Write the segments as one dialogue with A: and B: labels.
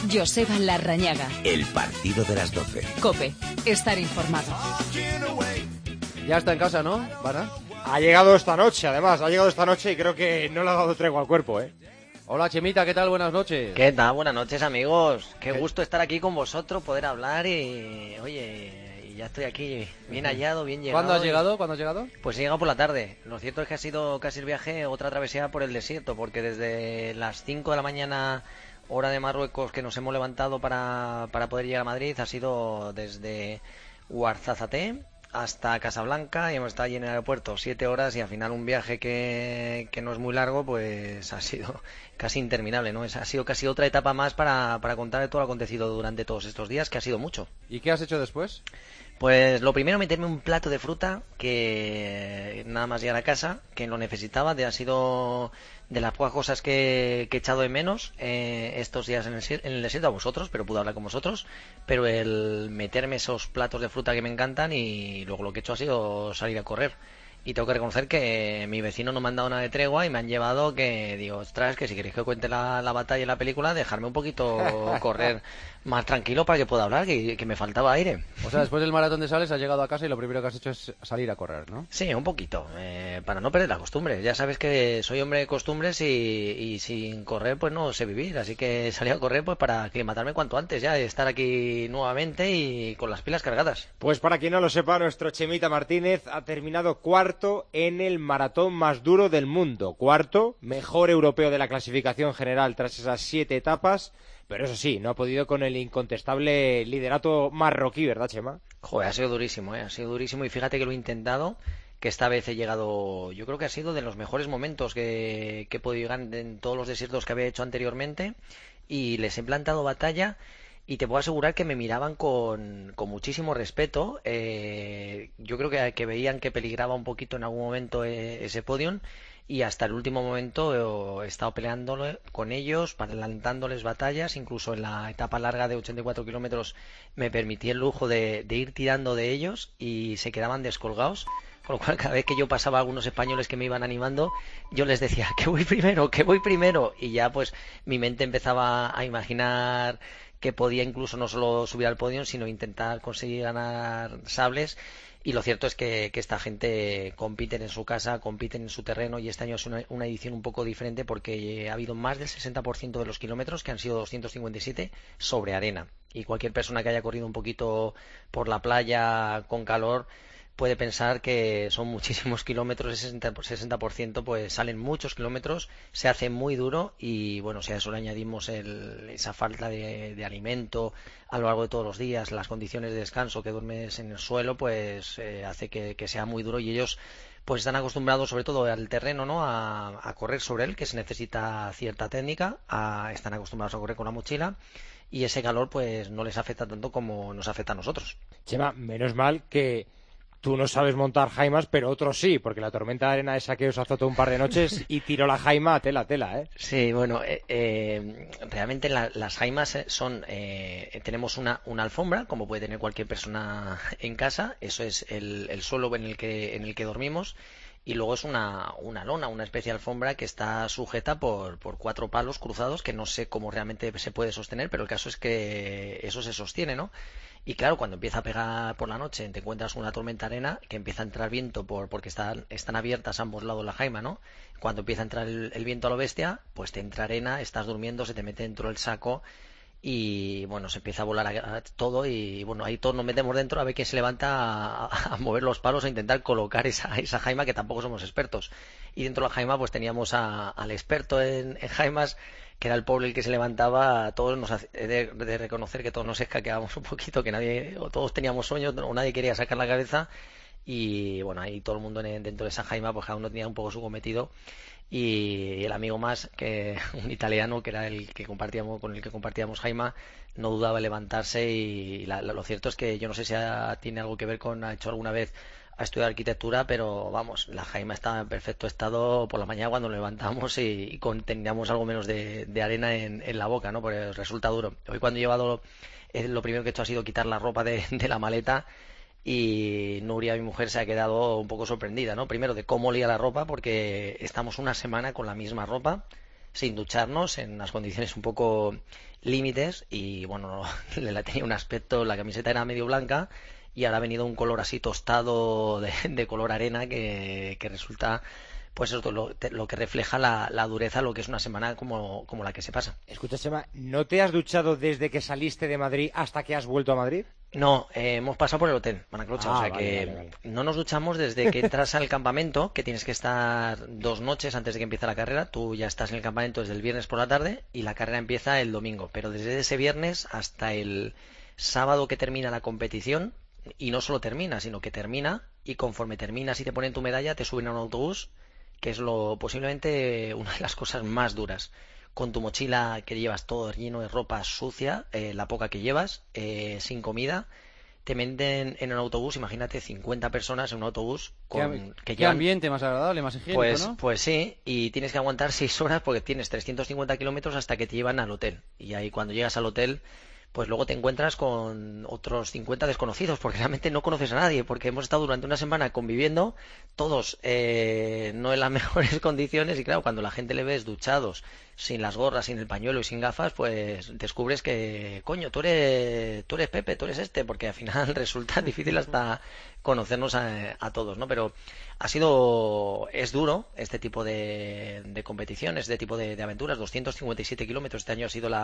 A: Joseba Larrañaga.
B: El partido de las 12.
A: COPE. Estar informado.
C: Ya está en casa, ¿no, Vara?
D: Ha llegado esta noche, además. Ha llegado esta noche y creo que no le ha dado tregua al cuerpo, ¿eh?
C: Hola, Chemita, ¿qué tal? Buenas noches.
E: ¿Qué tal? Buenas noches, amigos. Qué gusto estar aquí con vosotros, poder hablar y... Oye, ya estoy aquí, bien hallado, bien llegado.
C: ¿Cuándo has llegado? ¿Cuándo has llegado?
E: Pues he llegado por la tarde. Lo cierto es que ha sido casi el viaje, otra travesía por el desierto, porque desde las 5 de la mañana, hora de Marruecos, que nos hemos levantado para poder llegar a Madrid, ha sido desde Ouarzazate hasta Casablanca y hemos estado allí en el aeropuerto 7 horas y al final un viaje que no es muy largo, pues ha sido casi interminable, ¿no? Ha sido casi otra etapa más para contar de todo lo acontecido durante todos estos días, que ha sido mucho.
C: ¿Y qué has hecho después?
E: Pues lo primero, meterme un plato de fruta, que nada más llegar a casa, que lo necesitaba, ha sido de las pocas cosas que he echado de menos estos días en el desierto, a vosotros, pero pude hablar con vosotros, pero el meterme esos platos de fruta que me encantan, y luego lo que he hecho ha sido salir a correr. Y tengo que reconocer que mi vecino no me han dado nada de tregua y me han llevado que, digo, ostras, que si queréis que cuente la batalla y la película, dejarme un poquito correr más tranquilo para que pueda hablar, que me faltaba aire.
C: O sea, después del maratón de Sales has llegado a casa y lo primero que has hecho es salir a correr, ¿no?
E: Sí, un poquito, para no perder la costumbre. Ya sabes que soy hombre de costumbres y sin correr pues no sé vivir, así que salí a correr pues para aclimatarme cuanto antes ya, estar aquí nuevamente y con las pilas cargadas.
D: Pues para quien no lo sepa, nuestro Chemita Martínez ha terminado cuarto en el maratón más duro del mundo. Cuarto, mejor europeo de la clasificación general tras esas 7 etapas. Pero eso sí, no ha podido con el incontestable liderato marroquí, ¿verdad, Chema?
E: Joder, ha sido durísimo, ha sido durísimo, y fíjate que lo he intentado, que esta vez he llegado, yo creo que ha sido de los mejores momentos que he podido llegar en todos los desiertos que había hecho anteriormente, y les he plantado batalla. Y te puedo asegurar que me miraban con muchísimo respeto. Yo creo que veían que peligraba un poquito en algún momento ese podium. Y hasta el último momento he estado peleando con ellos, adelantándoles batallas. Incluso en la etapa larga de 84 kilómetros me permití el lujo de ir tirando de ellos y se quedaban descolgados. Con lo cual, cada vez que yo pasaba a algunos españoles que me iban animando, yo les decía que voy primero, que voy primero. Y ya pues mi mente empezaba a imaginar que podía incluso no solo subir al podio, sino intentar conseguir ganar sables. Y lo cierto es que esta gente compiten en su casa, compiten en su terreno, y este año es una edición un poco diferente porque ha habido más del 60% de los kilómetros, que han sido 257, sobre arena. Y cualquier persona que haya corrido un poquito por la playa con calor puede pensar que son muchísimos kilómetros. El 60% pues salen muchos kilómetros, se hace muy duro, y bueno, si a eso le añadimos esa falta de alimento a lo largo de todos los días, las condiciones de descanso, que duermes en el suelo, pues hace que sea muy duro, y ellos pues están acostumbrados sobre todo al terreno, ¿no? A correr sobre él, que se necesita cierta técnica, están acostumbrados a correr con la mochila, y ese calor pues no les afecta tanto como nos afecta a nosotros.
D: Chema, menos mal que tú no sabes montar jaimas, pero otros sí, porque la tormenta de arena esa que os azotó un par de noches y tiró la jaima a tela, ¿eh?
E: Sí, bueno, realmente las jaimas son... tenemos una alfombra, como puede tener cualquier persona en casa. Eso es el suelo en el que dormimos. Y luego es una lona, una especie de alfombra que está sujeta por 4 palos cruzados, que no sé cómo realmente se puede sostener, pero el caso es que eso se sostiene, ¿no? Y claro, cuando empieza a pegar por la noche, te encuentras una tormenta de arena, que empieza a entrar viento porque están abiertas a ambos lados la jaima, ¿no? Cuando empieza a entrar el viento a lo bestia, pues te entra arena, estás durmiendo, se te mete dentro del saco, y bueno, se empieza a volar a todo, y bueno, ahí todos nos metemos dentro a ver quién se levanta a mover los palos, a intentar colocar esa jaima, que tampoco somos expertos. Y dentro de la jaima pues teníamos al experto en jaimas, que era el pobre el que se levantaba. Todos de reconocer que todos nos escaqueábamos un poquito, que todos teníamos sueños, o nadie quería sacar la cabeza, y bueno, ahí todo el mundo dentro de esa jaima, pues cada uno tenía un poco su cometido. Y el amigo más, que un italiano, que era con el que compartíamos jaima, no dudaba en levantarse, y lo cierto es que yo no sé si tiene algo que ver ha hecho alguna vez a estudiar arquitectura, pero vamos, la jaima estaba en perfecto estado por la mañana cuando nos levantamos, y teníamos algo menos de arena en la boca, ¿no? Porque resulta duro. Hoy cuando he llevado, lo primero que he hecho ha sido quitar la ropa de la maleta, y Nuria, mi mujer, se ha quedado un poco sorprendida, ¿no? Primero de cómo olía la ropa, porque estamos una semana con la misma ropa, sin ducharnos, en unas condiciones un poco límites, y bueno, le tenía un aspecto, la camiseta era medio blanca y ahora ha venido un color así tostado de color arena que resulta, pues eso, lo que refleja la dureza, lo que es una semana como la que se pasa.
D: Escucha, Chema, ¿no te has duchado desde que saliste de Madrid hasta que has vuelto a Madrid?
E: No, hemos pasado por el hotel, Manaclocha, o sea
D: vale,
E: que
D: vale.
E: no nos duchamos desde que entras al campamento, que tienes que estar 2 noches antes de que empiece la carrera. Tú ya estás en el campamento desde el viernes por la tarde y la carrera empieza el domingo, pero desde ese viernes hasta el sábado que termina la competición, y no solo termina, sino que termina, y conforme terminas y te ponen tu medalla, te suben a un autobús, que es posiblemente una de las cosas más duras, con tu mochila que llevas todo lleno de ropa sucia, la poca que llevas, sin comida. Te meten en un autobús, imagínate 50 personas en un autobús que
F: Qué
E: llevan...
F: ambiente más agradable, más higiénico, ¿no?
E: Pues sí, y tienes que aguantar 6 horas porque tienes 350 kilómetros hasta que te llevan al hotel. Y ahí cuando llegas al hotel, pues luego te encuentras con otros 50 desconocidos, porque realmente no conoces a nadie, porque hemos estado durante una semana conviviendo, todos no en las mejores condiciones, y claro, cuando la gente le ves duchados, sin las gorras, sin el pañuelo y sin gafas, pues descubres que, coño, tú eres Pepe, tú eres este, porque al final resulta difícil hasta conocernos a todos, ¿no? Pero es duro este tipo de competiciones, este tipo de aventuras. 257 kilómetros, este año ha sido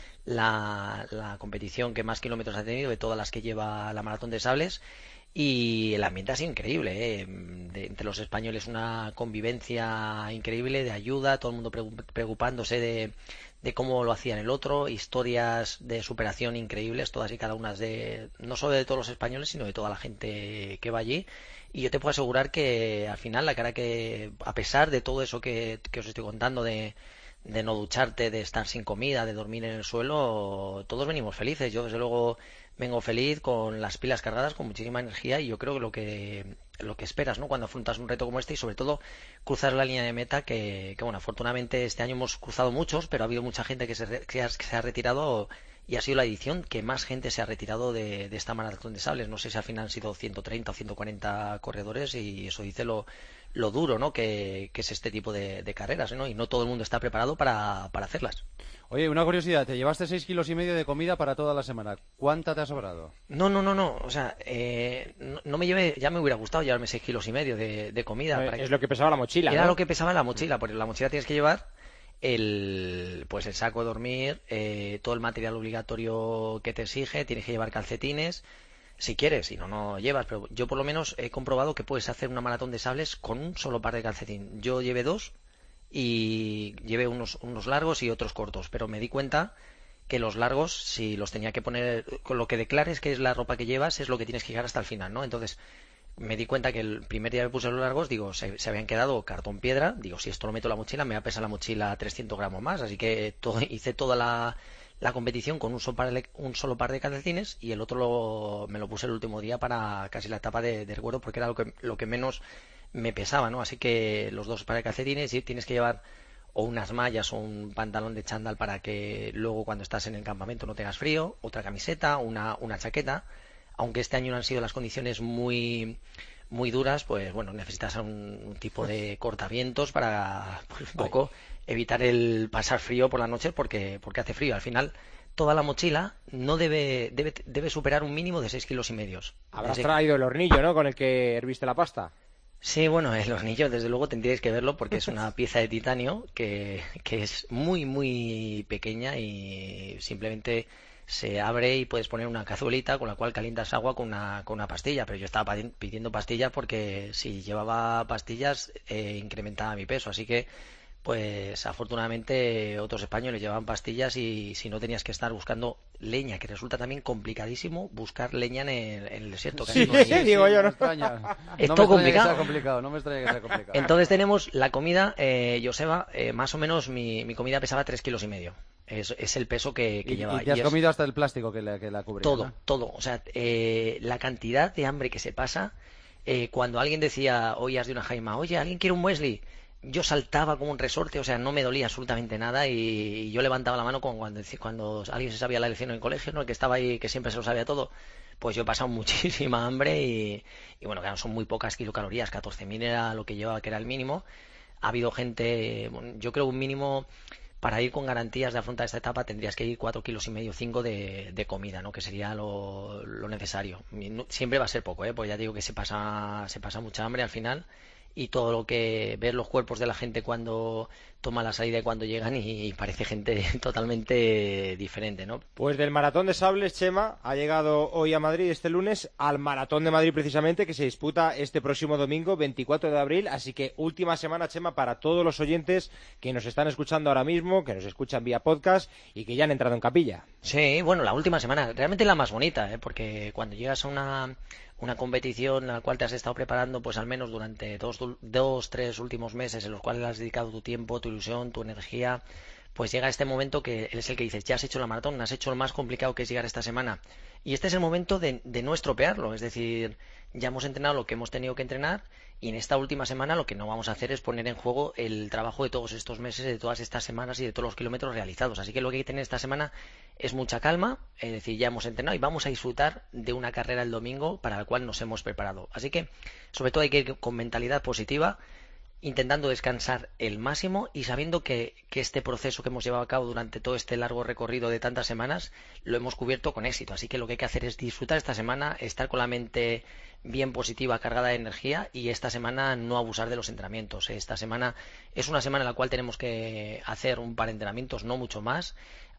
E: la competición que más kilómetros ha tenido de todas las que lleva la Maratón de Sables, y el ambiente ha sido increíble, ¿eh? Entre los españoles una convivencia increíble, de ayuda, todo el mundo preocupándose de cómo lo hacían el otro, historias de superación increíbles, todas y cada una no solo de todos los españoles, sino de toda la gente que va allí. Y yo te puedo asegurar que al final la cara que, a pesar de todo eso que os estoy contando, de no ducharte, de estar sin comida, de dormir en el suelo, todos venimos felices. Yo desde luego vengo feliz, con las pilas cargadas, con muchísima energía, y yo creo que lo que esperas, ¿no?, cuando afrontas un reto como este, y sobre todo cruzar la línea de meta, que bueno, afortunadamente este año hemos cruzado muchos, pero ha habido mucha gente que se ha retirado, y ha sido la edición que más gente se ha retirado de esta Maratón de Sables. No sé si al final han sido 130 o 140 corredores, y eso dice lo duro, ¿no?, que es este tipo de carreras, ¿no? Y no todo el mundo está preparado para hacerlas.
F: Oye, una curiosidad, te llevaste 6,5 kilos de comida para toda la semana. ¿Cuánta te ha sobrado?
E: No. O sea, no me llevé, ya me hubiera gustado llevarme 6,5 kilos de comida.
D: Es lo que pesaba la mochila,
E: Era
D: ¿no?
E: lo que pesaba la mochila, porque en la mochila tienes que llevar pues el saco de dormir, todo el material obligatorio que te exige, tienes que llevar calcetines, si quieres, y no llevas, pero yo por lo menos he comprobado que puedes hacer una maratón de sables con un solo par de calcetín. Yo llevé 2 y llevé unos largos y otros cortos, pero me di cuenta que los largos, si los tenía que poner con lo que declares que es la ropa que llevas, es lo que tienes que llevar hasta el final, ¿no? Entonces me di cuenta que el primer día que puse los largos, digo, se habían quedado cartón piedra. Digo, si esto lo meto en la mochila, me va a pesar la mochila 300 gramos más, así que hice toda la competición con un solo par de calcetines, y el otro me lo puse el último día para casi la etapa de recuerdo, porque era lo que menos me pesaba, ¿no? Así que los 2 pares de calcetines, y tienes que llevar o unas mallas o un pantalón de chándal para que luego cuando estás en el campamento no tengas frío, otra camiseta, una chaqueta. Aunque este año no han sido las condiciones muy muy duras, pues bueno, necesitas un tipo de cortavientos para, pues, un poco evitar el pasar frío por la noche, porque hace frío. Al final toda la mochila no debe superar un mínimo de 6,5 kilos.
D: Habrás traído el hornillo, ¿no?, con el que herviste la pasta.
E: Sí, bueno, el hornillo desde luego tendríais que verlo, porque es una pieza de titanio que es muy muy pequeña, y simplemente se abre y puedes poner una cazuelita con la cual calientas agua con una pastilla. Pero yo estaba pidiendo pastillas, porque si llevaba pastillas incrementaba mi peso, así que pues afortunadamente otros españoles llevaban pastillas, y si no, tenías que estar buscando leña, que resulta también complicadísimo buscar leña en el desierto.
D: Sí,
E: no hay.
D: digo yo, ¿no?
E: Es todo complicado.
F: No me extraña que sea complicado.
E: Entonces tenemos la comida, Joseba, más o menos mi comida pesaba 3,5 kilos. Es el peso que lleva.
F: Y te has comido hasta el plástico que la cubría,
E: todo,
F: ¿no?
E: todo. O sea, la cantidad de hambre que se pasa. Cuando alguien decía, oías de una jaima, oye, ¿alguien quiere un muesli? Yo saltaba como un resorte, o sea, no me dolía absolutamente nada, y yo levantaba la mano cuando alguien se sabía la lección en el colegio, ¿no?, el que estaba ahí, que siempre se lo sabía todo. Pues yo he pasado muchísima hambre, y bueno, claro, son muy pocas kilocalorías, 14.000 era lo que llevaba, que era el mínimo. Ha habido gente, yo creo un mínimo para ir con garantías de afrontar esta etapa tendrías que ir 4,5 kilos, 5 de comida, ¿no? Que sería lo necesario. Siempre va a ser poco, pues ya digo que se pasa mucha hambre al final, y todo lo que ver los cuerpos de la gente cuando toma la salida y cuando llegan, y parece gente totalmente diferente, ¿no?
D: Pues del Maratón de Sables, Chema, ha llegado hoy a Madrid este lunes al Maratón de Madrid precisamente, que se disputa este próximo domingo 24 de abril, así que última semana, Chema, para todos los oyentes que nos están escuchando ahora mismo, que nos escuchan vía podcast y que ya han entrado en capilla.
E: Sí, bueno, la última semana, realmente la más bonita, porque cuando llegas a una competición a la cual te has estado preparando pues al menos durante dos, tres últimos meses, en los cuales has dedicado tu tiempo, tu ilusión, tu energía, pues llega este momento que es el que dices, ya has hecho la maratón, has hecho lo más complicado que es llegar esta semana, y este es el momento de no estropearlo, es decir, ya hemos entrenado lo que hemos tenido que entrenar, y en esta última semana lo que no vamos a hacer es poner en juego el trabajo de todos estos meses, de todas estas semanas y de todos los kilómetros realizados. Así que lo que hay que tener esta semana es mucha calma, es decir, ya hemos entrenado y vamos a disfrutar de una carrera el domingo para la cual nos hemos preparado. Así que, sobre todo, hay que ir con mentalidad positiva, intentando descansar el máximo y sabiendo que este proceso que hemos llevado a cabo durante todo este largo recorrido de tantas semanas lo hemos cubierto con éxito. Así que lo que hay que hacer es disfrutar esta semana, estar con la mente bien positiva, cargada de energía, y esta semana no abusar de los entrenamientos. Esta semana es una semana en la cual tenemos que hacer un par de entrenamientos, no mucho más,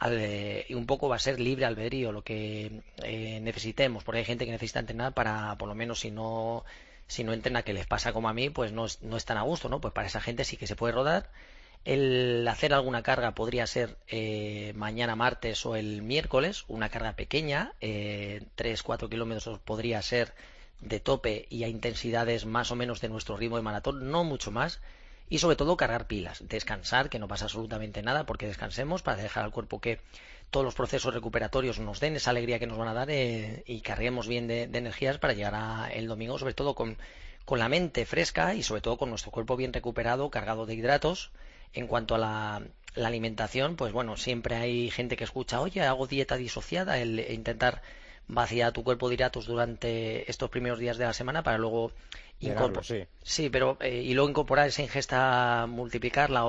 E: y un poco va a ser libre albedrío lo que necesitemos, porque hay gente que necesita entrenar para, por lo menos, si no entrena, que les pasa como a mí, pues no están a gusto, ¿no? Pues para esa gente sí que se puede rodar. El hacer alguna carga podría ser mañana martes o el miércoles, una carga pequeña, 3-4 kilómetros podría ser de tope y a intensidades más o menos de nuestro ritmo de maratón, no mucho más, y sobre todo cargar pilas, descansar, que no pasa absolutamente nada porque descansemos, para dejar al cuerpo que todos los procesos recuperatorios nos den esa alegría que nos van a dar, y carguemos bien de energías para llegar el domingo, sobre todo con la mente fresca y sobre todo con nuestro cuerpo bien recuperado, cargado de hidratos. En cuanto a la alimentación, pues bueno, siempre hay gente que escucha, oye, hago dieta disociada, el intentar vaciar tu cuerpo de hidratos durante estos primeros días de la semana para luego incorporar, pero y luego incorporar esa ingesta, multiplicarla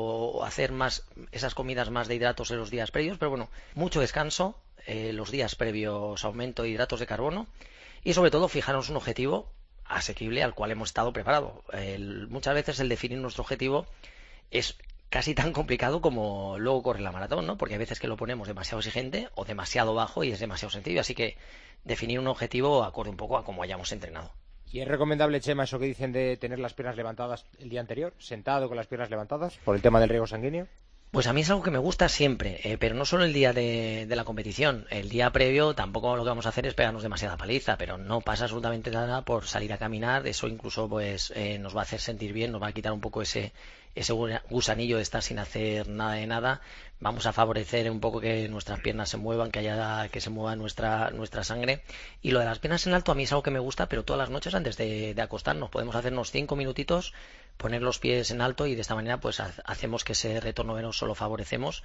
E: o hacer más esas comidas más de hidratos en los días previos. Pero bueno, mucho descanso, los días previos, aumento de hidratos de carbono, y sobre todo fijarnos un objetivo asequible al cual hemos estado preparados. Muchas veces el definir nuestro objetivo es casi tan complicado como luego correr la maratón, ¿no? Porque hay veces que lo ponemos demasiado exigente o demasiado bajo y es demasiado sencillo. Así que definir un objetivo acorde un poco a cómo hayamos entrenado.
D: ¿Y es recomendable, Chema, eso que dicen de tener las piernas levantadas el día anterior, sentado con las piernas levantadas, por el tema del riego sanguíneo?
E: Pues a mí es algo que me gusta siempre, pero no solo el día de la competición. El día previo tampoco lo que vamos a hacer es pegarnos demasiada paliza, pero no pasa absolutamente nada por salir a caminar. Eso incluso pues nos va a hacer sentir bien, nos va a quitar un poco ese gusanillo de estar sin hacer nada de nada. Vamos a favorecer un poco que nuestras piernas se muevan, que se mueva nuestra sangre. Y lo de las piernas en alto a mí es algo que me gusta, pero todas las noches antes de acostarnos podemos hacernos 5 minutitos, poner los pies en alto, y de esta manera pues hacemos que ese retorno venoso lo favorecemos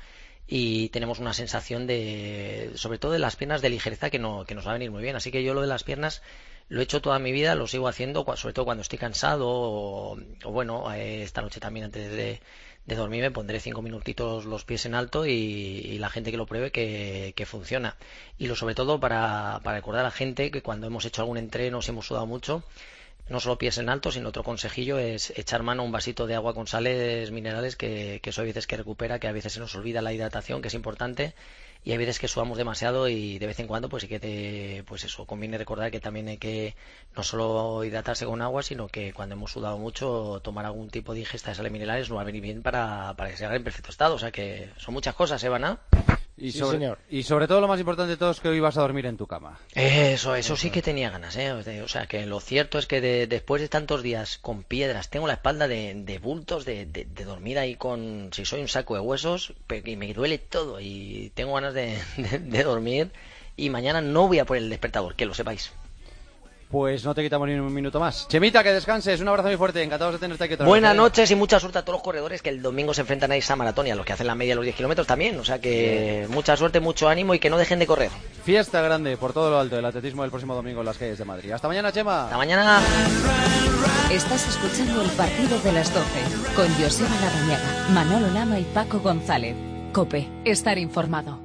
E: y tenemos una sensación sobre todo de las piernas, de ligereza que nos va a venir muy bien. Así que yo lo de las piernas lo he hecho toda mi vida, lo sigo haciendo, sobre todo cuando estoy cansado o bueno, esta noche también antes de dormir me pondré 5 minutitos los pies en alto y la gente que lo pruebe que funciona. Y sobre todo para recordar a la gente que cuando hemos hecho algún entreno, si hemos sudado mucho, no solo pies en alto, sino otro consejillo es echar mano a un vasito de agua con sales minerales, que eso hay veces que recupera, que a veces se nos olvida la hidratación, que es importante, y hay veces que sudamos demasiado y de vez en cuando pues sí que pues eso, conviene recordar que también hay que no solo hidratarse con agua, sino que cuando hemos sudado mucho, tomar algún tipo de ingesta de sales minerales nos va a venir bien para que se haga en perfecto estado. O sea que son muchas cosas, Eva, ¿no?
F: Y sobre todo lo más importante de todo es que hoy vas a dormir en tu cama.
E: Eso sí que tenía ganas, O sea, que lo cierto es que después de tantos días con piedras, tengo la espalda de bultos, de dormir ahí si soy un saco de huesos, y me duele todo y tengo ganas de dormir, y mañana no voy a poner el despertador, que lo sepáis.
F: Pues no te quitamos ni un minuto más. Chemita, que descanses, un abrazo muy fuerte, encantados de tenerte aquí.
E: Buenas noches y mucha suerte a todos los corredores que el domingo se enfrentan a esa maratón, y a los que hacen la media de los 10 kilómetros también. O sea que mucha suerte, mucho ánimo y que no dejen de correr.
F: Fiesta grande por todo lo alto del atletismo del próximo domingo en las calles de Madrid. Hasta mañana, Chema.
E: Hasta mañana.
A: Estás escuchando el partido de las 12 con Joseba Larrañaga, Manolo Lama y Paco González. COPE, estar informado.